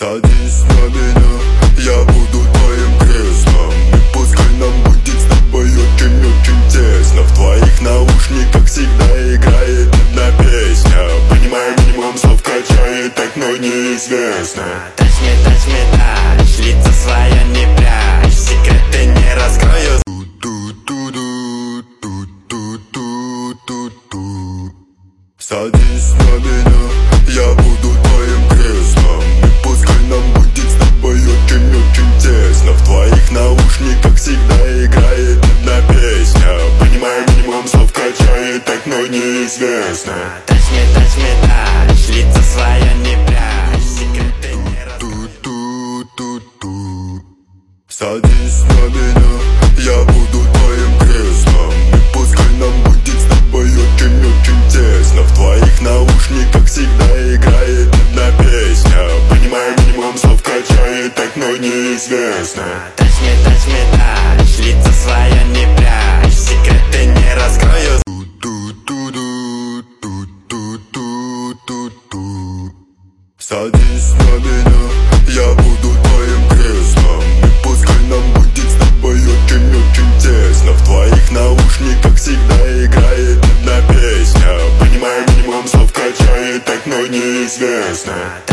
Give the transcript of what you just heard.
Садись на меня, я буду твоим креслом. И пускай нам будет с тобой очень-очень тесно. В твоих наушниках всегда играет одна песня. Понимаю, минимум слов качает, так, но неизвестно. Touch me, touch, лицо свое не прячь, секреты не раскрою. Садись на меня, я буду твоим креслом. И пускай нам будет с тобой очень-очень тесно. В твоих наушниках всегда играет одна песня. Понимаю, минимум слов качает, так, но неизвестно. Touch me, touch, лицо свое не прячь, секреты не раскрою. Садись на меня, я буду твоим креслом. И пускай нам будет с тобой очень-очень тесно. В твоих наушниках всегда играет одна песня. Понимаю, минимум слов качает, так, но неизвестно. Touch me, touch, лицо свое не прячь, секреты не раскрою. Садись на меня, я буду твоим креслом. И пускай нам будет с тобой очень-очень тесно. В твоих наушниках всегда играет одна песня. Понимаю, минимум слов качает, так, но неизвестно.